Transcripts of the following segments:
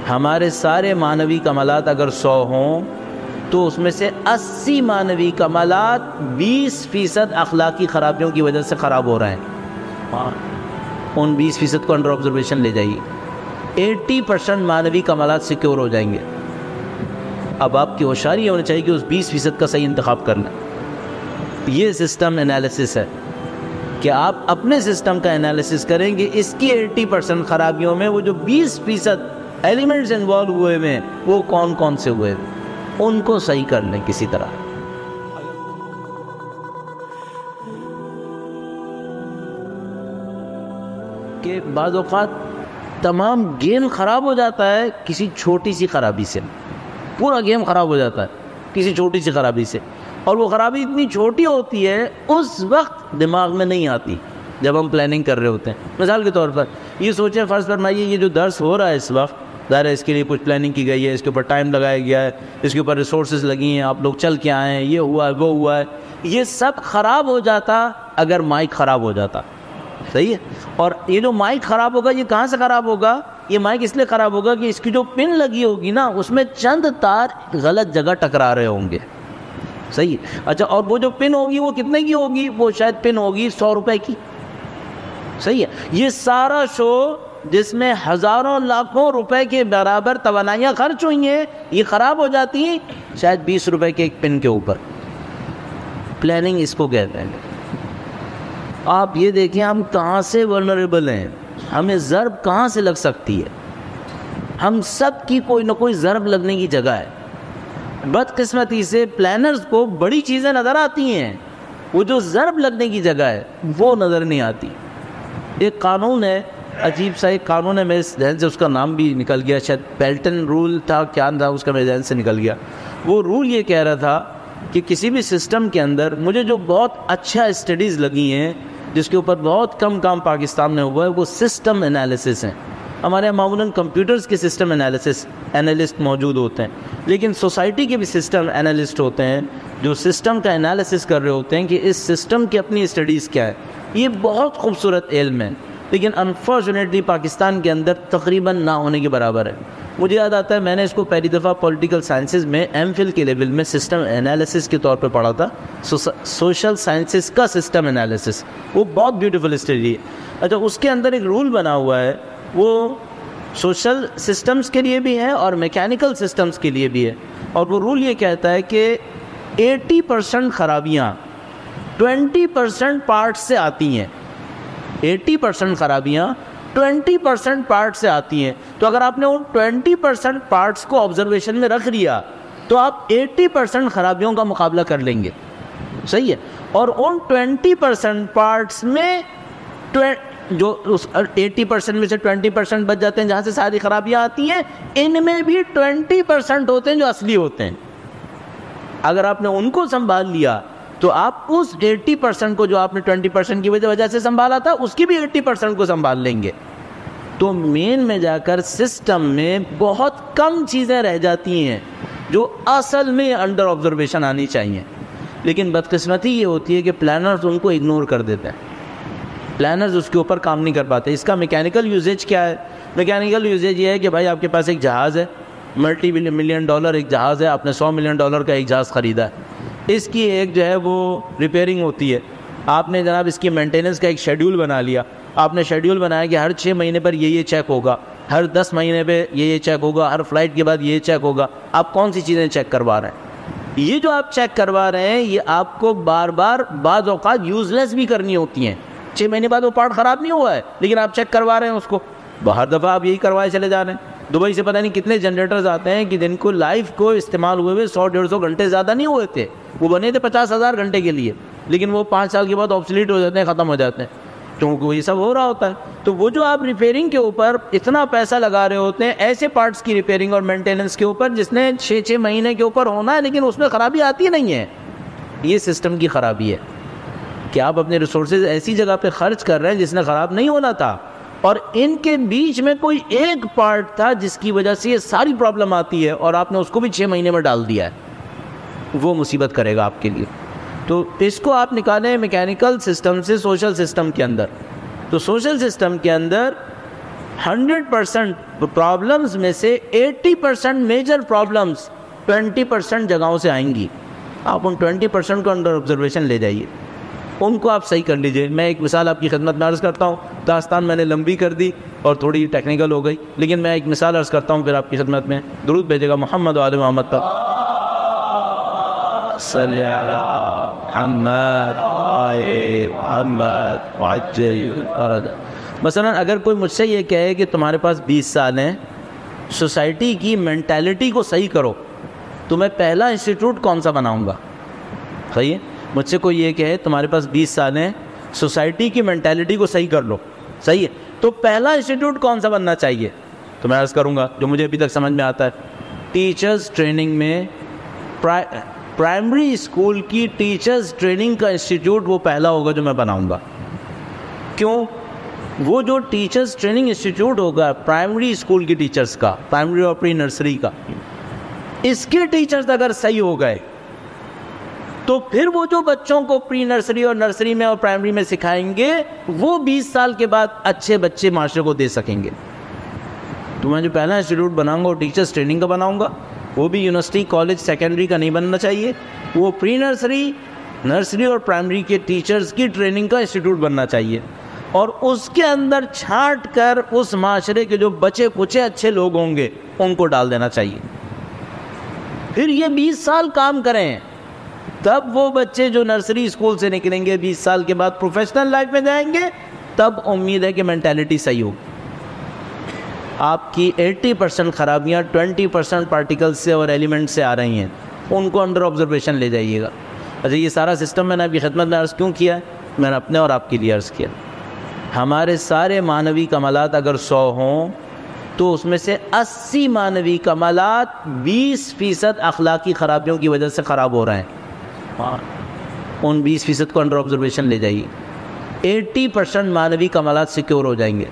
ہمارے سارے معنوی کمالات اگر 100 ہوں تو اس میں سے 80 معنوی کمالات 20% اخلاقی خرابیوں کی وجہ سے خراب ہو رہے ہیں. ان 20% کو انڈر آبزرویشن لے جائیے, 80% معنوی کمالات سیکیور ہو جائیں گے. اب آپ کی ہوشیاری ہونی چاہیے کہ اس 20% کا صحیح انتخاب کرنا. یہ سسٹم انالیسس ہے کہ آپ اپنے سسٹم کا انالیسس کریں گے اس کی 80% خرابیوں میں وہ جو 20% ایلیمنٹس انوالو ہوئے ہیں وہ کون کون سے ہوئے ہیں, ان کو صحیح کر لیں کسی طرح. کہ بعض اوقات تمام گیم خراب ہو جاتا ہے کسی چھوٹی سی خرابی سے, پورا گیم خراب ہو جاتا ہے کسی چھوٹی سی خرابی سے, اور وہ خرابی اتنی چھوٹی ہوتی ہے اس وقت دماغ میں نہیں آتی جب ہم پلاننگ کر رہے ہوتے ہیں. مثال کے طور پر یہ سوچیں, فرض فرمائیے یہ جو درس ہو رہا ہے اس وقت, ظاہر ہے اس کے لیے کچھ پلاننگ کی گئی ہے, اس کے اوپر ٹائم لگایا گیا ہے, اس کے اوپر ریسورسز لگی ہیں, آپ لوگ چل کے آئے ہیں, یہ ہوا ہے وہ ہوا ہے. یہ سب خراب ہو جاتا اگر مائک خراب ہو جاتا. صحیح ہے. اور یہ جو مائک خراب ہوگا یہ کہاں سے خراب ہوگا؟ یہ مائک اس لیے خراب ہوگا کہ اس کی جو پن لگی ہوگی نا اس میں چند تار غلط جگہ ٹکرا رہے ہوں گے. صحیح ہے. اچھا, اور وہ جو پن ہوگی وہ کتنے کی ہوگی؟ وہ شاید پن ہوگی 100 روپے کی. صحیح ہے. یہ سارا شو جس میں ہزاروں لاکھوں روپے کے برابر توانائیاں خرچ ہوئی ہیں یہ خراب ہو جاتی ہیں شاید 20 روپے کے ایک پن کے اوپر. پلاننگ اس کو کہتے ہیں. آپ یہ دیکھیں ہم کہاں سے ورنریبل ہیں, ہمیں ضرب کہاں سے لگ سکتی ہے. ہم سب کی کوئی نہ کوئی ضرب لگنے کی جگہ ہے. بدقسمتی سے پلانرز کو بڑی چیزیں نظر آتی ہیں, وہ جو ضرب لگنے کی جگہ ہے وہ نظر نہیں آتی. ایک قانون ہے, عجیب سا ایک قانون ہے, میرے ذہن سے اس کا نام بھی نکل گیا, شاید پیلٹن رول تھا, کیا تھا اس کا, میرے ذہن سے نکل گیا. وہ رول یہ کہہ رہا تھا کہ کسی بھی سسٹم کے اندر مجھے جو بہت اچھا اسٹڈیز لگی ہیں جس کے اوپر بہت کم کام پاکستان میں ہوا ہے وہ سسٹم انالیسس ہیں. ہمارے یہاں معمولاً کمپیوٹرز کے سسٹم انالسٹ موجود ہوتے ہیں, لیکن سوسائٹی کے بھی سسٹم انالسٹ ہوتے ہیں جو سسٹم کا انالیسس کر رہے ہوتے ہیں کہ اس سسٹم کی اپنی اسٹڈیز کیا ہے. یہ بہت خوبصورت علم ہے, لیکن انفارچونیٹلی پاکستان کے اندر تقریباً نہ ہونے کے برابر ہے. مجھے یاد آتا ہے میں نے اس کو پہلی دفعہ پولیٹیکل سائنسز میں ایم فل کے لیول میں سسٹم انالیسس کے طور پہ پڑھا تھا, سوشل سائنسز کا سسٹم انالیسس. وہ بہت بیوٹیفل اسٹڈی ہے. اچھا, اس کے اندر ایک رول بنا ہوا ہے, وہ سوشل سسٹمز کے لیے بھی ہے اور میکینیکل سسٹمز کے لیے بھی ہے, اور وہ رول یہ کہتا ہے کہ 80% خرابیاں 20% پارٹ سے آتی ہیں. 80% خرابیاں 20% پارٹ سے آتی ہیں. تو اگر آپ نے ان 20% پارٹس کو آبزرویشن میں رکھ لیا تو آپ 80% خرابیوں کا مقابلہ کر لیں گے. صحیح ہے. اور ان 20% پارٹس میں جو اس 80% میں سے 20% بچ جاتے ہیں جہاں سے ساری خرابیاں آتی ہیں, ان میں بھی 20% ہوتے ہیں جو اصلی ہوتے ہیں. اگر آپ نے ان کو سنبھال لیا تو آپ اس 80% کو جو آپ نے 20% کی وجہ سے سنبھالا تھا اس کی بھی 80% کو سنبھال لیں گے. تو مین میں جا کر سسٹم میں بہت کم چیزیں رہ جاتی ہیں جو اصل میں انڈر آبزرویشن آنی چاہیے, لیکن بدقسمتی یہ ہوتی ہے کہ پلانرز ان کو اگنور کر دیتے ہیں. پلانرز اس کے اوپر کام نہیں کر پاتے. اس کا میکینیکل یوزیج کیا ہے؟ میکینیکل یوزیج یہ ہے کہ بھائی آپ کے پاس ایک جہاز ہے, ملٹی ملین ڈالر ایک جہاز ہے, آپ نے $100 ملین کا ایک جہاز خریدا ہے. اس کی ایک جو ہے وہ ریپیئرنگ ہوتی ہے. آپ نے جناب اس کی مینٹیننس کا ایک شیڈیول بنا لیا. آپ نے شیڈیول بنایا کہ ہر 6 مہینے پر یہ چیک ہوگا, ہر 10 مہینے پہ یہ چیک ہوگا, ہر فلائٹ کے بعد یہ چیک ہوگا. آپ کون سی چیزیں چیک کروا رہے ہیں؟ یہ جو آپ چیک کروا رہے ہیں یہ آپ کو بار بار بعض اوقات یوز لیس بھی کرنی ہوتی ہیں. 6 مہینے بعد وہ پارٹ خراب نہیں ہوا ہے لیکن آپ چیک کروا رہے ہیں اس کو. ہر دفعہ آپ یہی کروائے چلے جا رہے ہیں. دبئی سے پتہ نہیں کتنے جنریٹرز آتے ہیں کہ جن کو لائف کو استعمال ہوئے 100-150 گھنٹے زیادہ نہیں ہوئے تھے, وہ بنے تھے 50,000 گھنٹے کے لیے, لیکن وہ 5 سال کے بعد آبسلیٹ ہو جاتے ہیں, ختم ہو جاتے ہیں, کیونکہ یہ سب ہو رہا ہوتا ہے. تو وہ جو آپ ریپیئرنگ کے اوپر اتنا پیسہ لگا رہے ہوتے ہیں ایسے پارٹس کی ریپیئرنگ اور مینٹیننس کے اوپر جس نے 6 مہینے کے اوپر ہونا ہے لیکن اس میں خرابی آتی نہیں ہے, یہ سسٹم کی خرابی ہے کہ آپ اپنے ریسورسز ایسی جگہ پہ خرچ کر رہے ہیں جس نے خراب نہیں ہونا تھا, اور ان کے بیچ میں کوئی ایک پارٹ تھا جس کی وجہ سے یہ ساری پرابلم آتی ہے اور آپ نے اس کو بھی 6 مہینے میں ڈال دیا ہے. وہ مصیبت کرے گا آپ کے لیے. تو اس کو آپ نکالیں میکینیکل سسٹم سے سوشل سسٹم کے اندر. تو سوشل سسٹم کے اندر 100% پرابلمس میں سے 80% میجر پرابلمس 20% جگہوں سے آئیں گی. آپ ان 20% کو انڈر آبزرویشن لے جائیے, ان کو آپ صحیح کر لیجئے. میں ایک مثال آپ کی خدمت میں عرض کرتا ہوں. داستان میں نے لمبی کر دی اور تھوڑی ٹیکنیکل ہو گئی, لیکن میں ایک مثال عرض کرتا ہوں پھر آپ کی خدمت میں. درود بھیجے گا محمد و آل محمد پر. صلی علی محمد محمد. مثلا اگر کوئی مجھ سے یہ کہے کہ تمہارے پاس 20 سال ہیں, سوسائٹی کی مینٹیلٹی کو صحیح کرو, تو میں پہلا انسٹیٹیوٹ کون سا بناؤں گا؟ صحیح ہے. مجھ سے کوئی یہ کہے تمہارے پاس 20 سال ہیں, سوسائٹی کی مینٹیلٹی کو صحیح کر لو, صحیح ہے, تو پہلا انسٹیٹیوٹ کون سا بننا چاہیے؟ تو میں عرض کروں گا جو مجھے ابھی تک سمجھ میں آتا ہے, ٹیچرز ٹریننگ میں پرائمری اسکول کی ٹیچرز ٹریننگ کا انسٹیٹیوٹ وہ پہلا ہوگا جو میں بناؤں گا. کیوں؟ وہ جو ٹیچرز ٹریننگ انسٹیٹیوٹ ہوگا پرائمری اسکول کی ٹیچرز کا, پرائمری اور پری نرسری کا, اس کے ٹیچرز اگر صحیح ہو گئے تو پھر وہ جو بچوں کو پری نرسری اور نرسری میں اور پرائمری میں سکھائیں گے وہ 20 سال کے بعد اچھے بچے معاشرے کو دے سکیں گے. تو میں جو پہلا انسٹیٹیوٹ بناؤں گا وہ ٹیچرز ٹریننگ کا بناؤں گا. وہ بھی یونیورسٹی کالج سیکنڈری کا نہیں بننا چاہیے, وہ پری نرسری, نرسری اور پرائمری کے ٹیچرز کی ٹریننگ کا انسٹیٹیوٹ بننا چاہیے, اور اس کے اندر چھانٹ کر اس معاشرے کے جو بچے کچے اچھے لوگ ہوں گے ان کو ڈال دینا چاہیے. پھر یہ 20 سال کام کریں, تب وہ بچے جو نرسری اسکول سے نکلیں گے 20 سال کے بعد پروفیشنل لائف میں جائیں گے, تب امید ہے کہ مینٹیلٹی صحیح ہوگی. آپ کی 80% خرابیاں 20% پارٹیکل سے اور ایلیمنٹ سے آ رہی ہیں, ان کو انڈر آبزرویشن لے جائیے گا. اچھا, یہ سارا سسٹم میں نے آپ کی خدمت میں عرض کیوں کیا ہے؟ میں نے اپنے اور آپ کے لیے عرض کیا. ہمارے سارے معنوی کمالات اگر 100 ہوں تو اس میں سے 80 معنوی کمالات 20% اخلاقی خرابیوں کی وجہ سے خراب ہو رہے ہیں. ان 20% کو انڈر آبزرویشن لے جائیے, 80% معنوی کمالات سیکیور ہو جائیں گے.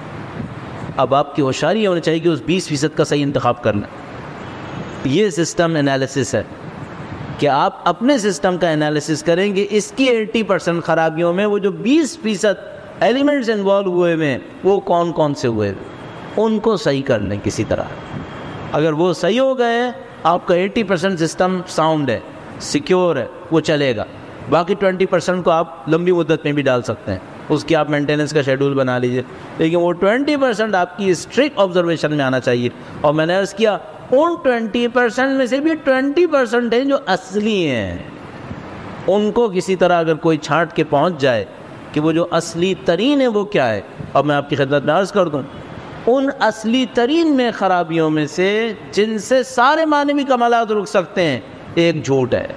اب آپ کی ہوشیاری یہ ہونی چاہیے کہ اس 20% کا صحیح انتخاب کرنا. یہ سسٹم انالیسس ہے کہ آپ اپنے سسٹم کا انالیسس کریں گے, اس کی 80% خرابیوں میں وہ جو 20% ایلیمنٹس انوالو ہوئے ہیں وہ کون کون سے ہوئے, ان کو صحیح کر لیں کسی طرح. اگر وہ صحیح ہو گئے, آپ کا 80% سسٹم ساؤنڈ ہے, سیکیور ہے, وہ چلے گا. باقی 20% کو آپ لمبی مدت میں بھی ڈال سکتے ہیں, اس کی آپ مینٹیننس کا شیڈول بنا لیجئے, لیکن وہ 20% آپ کی اسٹرکٹ آبزرویشن میں آنا چاہیے. اور میں نے عرض کیا ان 20% میں سے بھی 20% ہیں جو اصلی ہیں, ان کو کسی طرح اگر کوئی چھانٹ کے پہنچ جائے کہ وہ جو اصلی ترین ہے وہ کیا ہے. اب میں آپ کی خدمت میں عرض کر دوں, ان اصلی ترین میں خرابیوں میں سے جن سے سارے معنوی کمالات رک سکتے ہیں, ایک جھوٹ ہے,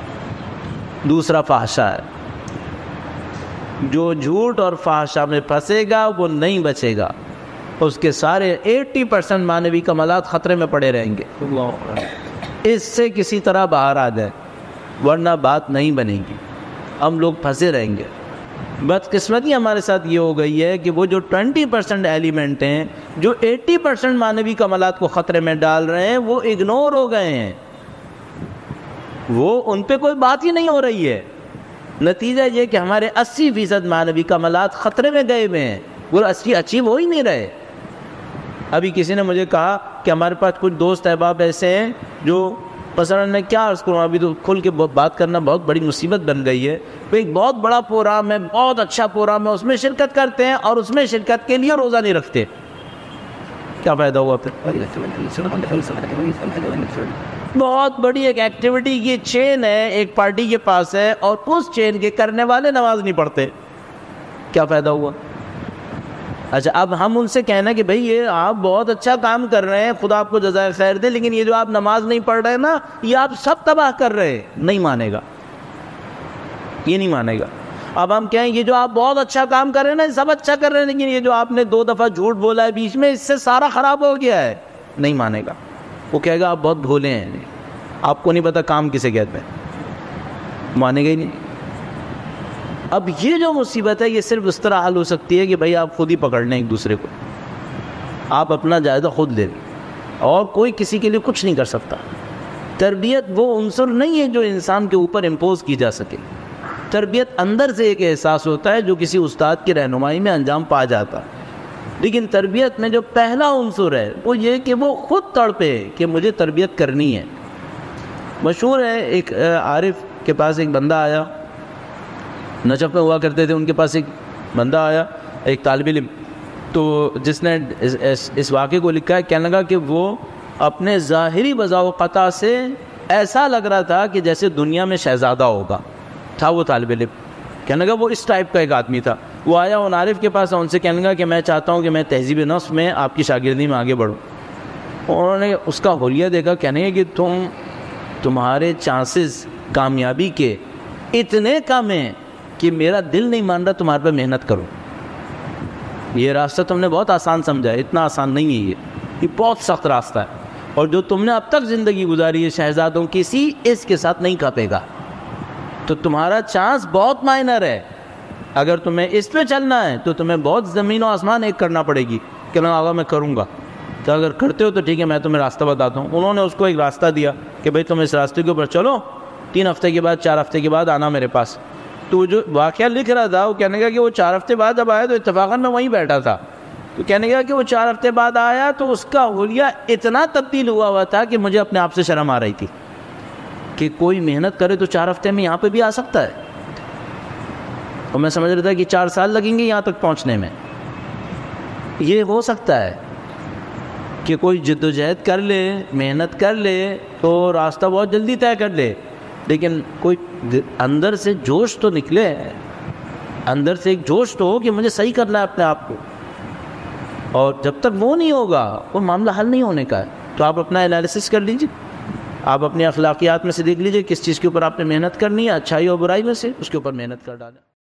دوسرا فحشا ہے. جو جھوٹ اور فحشا میں پھنسے گا وہ نہیں بچے گا, اس کے سارے 80% معنوی کمالات خطرے میں پڑے رہیں گے. اس سے کسی طرح باہر آ جائے, ورنہ بات نہیں بنے گی, ہم لوگ پھنسے رہیں گے. بدقسمتی ہمارے ساتھ یہ ہو گئی ہے کہ وہ جو 20% ایلیمنٹ ہیں جو 80% معنوی کمالات کو خطرے میں ڈال رہے ہیں وہ اگنور ہو گئے ہیں, وہ ان پہ کوئی بات ہی نہیں ہو رہی ہے. نتیجہ یہ کہ ہمارے 80% معنوی کمالات خطرے میں گئے ہوئے ہیں, وہ 80 اچیو ہو ہی نہیں رہے. ابھی کسی نے مجھے کہا کہ ہمارے پاس کچھ دوست احباب ایسے ہیں جو مثلا میں کیا عرض کروں, ابھی تو کھل کے بات کرنا بہت بڑی مصیبت بن گئی ہے. وہ ایک بہت بڑا پروگرام ہے, بہت اچھا پروگرام ہے, اس میں شرکت کرتے ہیں اور اس میں شرکت کے لیے روزہ نہیں رکھتے. کیا فائدہ ہوا پھر؟ بہت بڑی ایک ایکٹیویٹی کی چین ہے, ایک پارٹی کے پاس ہے, اور اس چین کے کرنے والے نماز نہیں پڑھتے. کیا فائدہ ہوا؟ اچھا, اب ہم ان سے کہنا کہ بھئی یہ آپ بہت اچھا کام کر رہے ہیں, خدا آپ کو جزائے خیر دے, لیکن یہ جو آپ نماز نہیں پڑھ رہے نا, یہ آپ سب تباہ کر رہے ہیں. نہیں مانے گا, یہ نہیں مانے گا. اب ہم کہیں یہ جو آپ بہت اچھا کام کر رہے ہیں نا, سب اچھا کر رہے ہیں, لیکن یہ جو آپ نے 2 دفعہ جھوٹ بولا ہے بیچ میں, اس سے سارا خراب ہو گیا ہے. نہیں مانے گا, وہ کہے گا آپ بہت بھولے ہیں, آپ کو نہیں پتا کام کسے کہتے ہیں. مانے گا ہی نہیں. اب یہ جو مصیبت ہے یہ صرف اس طرح حل ہو سکتی ہے کہ بھائی آپ خود ہی پکڑ لیں ایک دوسرے کو, آپ اپنا جائزہ خود لیں, اور کوئی کسی کے لیے کچھ نہیں کر سکتا. تربیت وہ عنصر نہیں ہے جو انسان کے اوپر امپوز کی جا سکے. تربیت اندر سے ایک احساس ہوتا ہے جو کسی استاد کی رہنمائی میں انجام پا جاتا ہے. لیکن تربیت میں جو پہلا عنصر ہے وہ یہ کہ وہ خود تڑپے کہ مجھے تربیت کرنی ہے۔ مشہور ہے، ایک عارف کے پاس ایک بندہ آیا، نجف میں ہوا کرتے تھے، ان کے پاس ایک بندہ آیا، ایک طالب علم، تو جس نے اس واقعے کو لکھا ہے، کہنے لگا کہ وہ اپنے ظاہری بذاوقتہ سے ایسا لگ رہا تھا کہ جیسے دنیا میں شہزادہ ہوگا تھا وہ طالب علم، کہنے لگا وہ اس ٹائپ کا ایک آدمی تھا۔ وہ آیا ان عارف کے پاس، ان سے کہنے لگا کہ میں چاہتا ہوں کہ میں تہذیب نفس میں آپ کی شاگردی میں آگے بڑھوں۔ انہوں نے اس کا حلیہ دیکھا، کہنے کہ تمہارے چانسز کامیابی کے اتنے کم ہیں کہ میرا دل نہیں مان رہا تمہارے پہ محنت کرو۔ یہ راستہ تم نے بہت آسان سمجھا ہے، اتنا آسان نہیں ہے، یہ بہت سخت راستہ ہے، اور جو تم نے اب تک زندگی گزاری ہے شہزادوں کسی اس کے ساتھ نہیں کھپے گا، تو تمہارا چانس بہت مائنر ہے۔ اگر تمہیں اس پہ چلنا ہے تو تمہیں بہت زمین و آسمان ایک کرنا پڑے گی کہ میں آگا میں کروں گا، تو اگر کرتے ہو تو ٹھیک ہے، میں تمہیں راستہ بتاتا ہوں۔ انہوں نے اس کو ایک راستہ دیا کہ بھائی تم اس راستے کے اوپر چلو، 3 ہفتے کے بعد 4 ہفتے کے بعد آنا میرے پاس۔ تو جو واقعہ لکھ رہا تھا وہ کہنے کا کہ وہ 4 ہفتے بعد جب آیا تو اتفاقاً میں وہیں بیٹھا تھا، تو کہنے کا کہ وہ 4 ہفتے بعد آیا تو اس کا حلیہ اتنا تبدیل ہوا تھا کہ مجھے اپنے آپ سے شرم آ رہی تھی کہ کوئی محنت کرے تو 4 ہفتے میں یہاں پہ بھی آ سکتا ہے، اور میں سمجھ رہا تھا کہ 4 سال لگیں گے یہاں تک پہنچنے میں۔ یہ ہو سکتا ہے کہ کوئی جد و جہد کر لے، محنت کر لے تو راستہ بہت جلدی طے کر لے، لیکن کوئی اندر سے جوش تو نکلے، اندر سے ایک جوش تو ہو کہ مجھے صحیح کرنا ہے اپنے آپ کو، اور جب تک وہ نہیں ہوگا وہ معاملہ حل نہیں ہونے کا ہے۔ تو آپ اپنا انالیسس کر لیجیے، آپ اپنی اخلاقیات میں سے دیکھ لیجیے کس چیز کے اوپر آپ نے محنت کرنی ہے، اچھائی اور برائی میں سے اس کے اوپر محنت کر ڈالیں۔